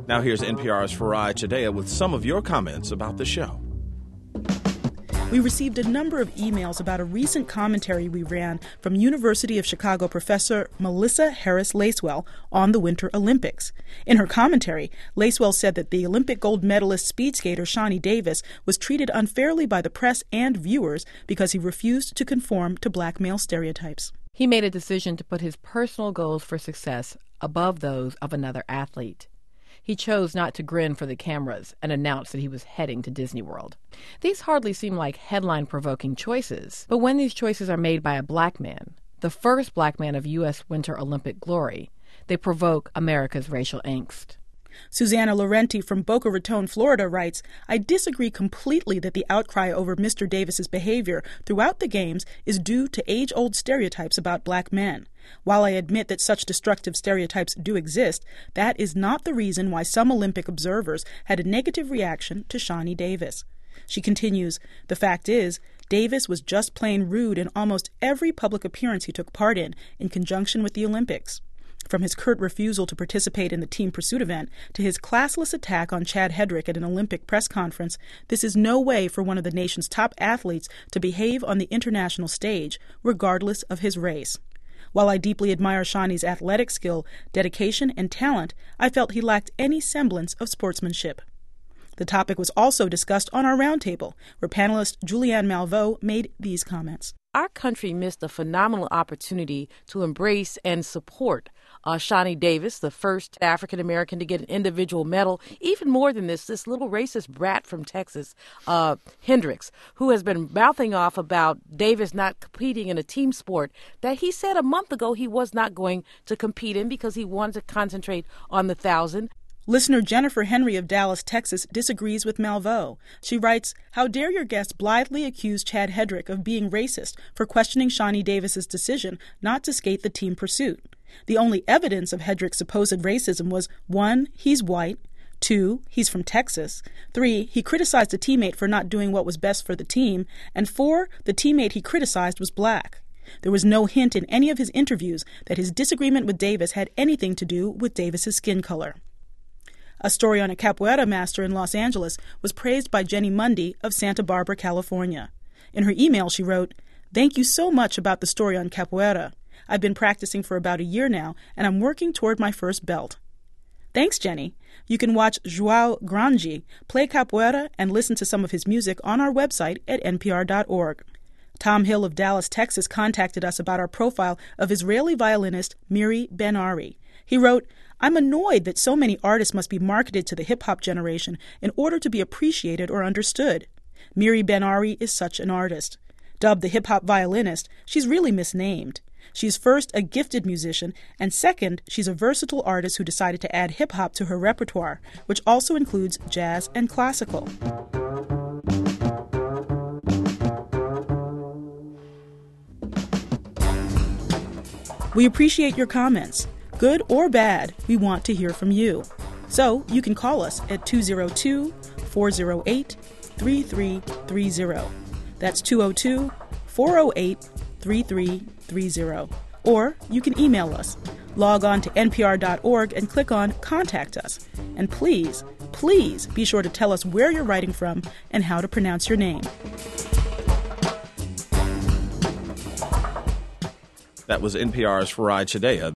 Now here's NPR's Farai Chideya with some of your comments about the show. We received a number of emails about a recent commentary we ran from University of Chicago professor Melissa Harris Lacewell on the Winter Olympics. In her commentary, Lacewell said that the Olympic gold medalist speed skater Shani Davis was treated unfairly by the press and viewers because he refused to conform to black male stereotypes. He made a decision to put his personal goals for success above those of another athlete. He chose not to grin for the cameras and announce that he was heading to Disney World. These hardly seem like headline-provoking choices, but when these choices are made by a black man, the first black man of U.S. Winter Olympic glory, they provoke America's racial angst. Susanna Laurenti from Boca Raton, Florida writes, I disagree completely that the outcry over Mr. Davis's behavior throughout the games is due to age-old stereotypes about black men. While I admit that such destructive stereotypes do exist, that is not the reason why some Olympic observers had a negative reaction to Shani Davis. She continues, the fact is, Davis was just plain rude in almost every public appearance he took part in conjunction with the Olympics. From his curt refusal to participate in the team pursuit event to his classless attack on Chad Hedrick at an Olympic press conference, this is no way for one of the nation's top athletes to behave on the international stage, regardless of his race. While I deeply admire Shani's athletic skill, dedication, and talent, I felt he lacked any semblance of sportsmanship. The topic was also discussed on our roundtable, where panelist Julianne Malveaux made these comments. Our country missed a phenomenal opportunity to embrace and support Shani Davis, the first African-American to get an individual medal. Even more than this little racist brat from Texas, Hendricks, who has been mouthing off about Davis not competing in a team sport that he said a month ago he was not going to compete in because he wanted to concentrate on the 1,000. Listener Jennifer Henry of Dallas, Texas, disagrees with Malveaux. She writes, how dare your guest blithely accuse Chad Hedrick of being racist for questioning Shani Davis's decision not to skate the team pursuit? The only evidence of Hedrick's supposed racism was 1, he's white, 2, he's from Texas, 3, he criticized a teammate for not doing what was best for the team, and 4, the teammate he criticized was black. There was no hint in any of his interviews that his disagreement with Davis had anything to do with Davis's skin color. A story on a capoeira master in Los Angeles was praised by Jenny Mundy of Santa Barbara, California. In her email, she wrote, thank you so much about the story on capoeira. I've been practicing for about a year now, and I'm working toward my first belt. Thanks, Jenny. You can watch João Grange play capoeira and listen to some of his music on our website at npr.org. Tom Hill of Dallas, Texas, contacted us about our profile of Israeli violinist Miri Ben-Ari. He wrote, I'm annoyed that so many artists must be marketed to the hip-hop generation in order to be appreciated or understood. Miri Ben-Ari is such an artist. Dubbed the hip-hop violinist, she's really misnamed. She's first a gifted musician, and second, she's a versatile artist who decided to add hip-hop to her repertoire, which also includes jazz and classical. We appreciate your comments. Good or bad, we want to hear from you. So you can call us at 202-408-3330. That's 202-408-3330. Or you can email us. Log on to npr.org and click on Contact Us. And please, please be sure to tell us where you're writing from and how to pronounce your name. That was NPR's Farai Chideya.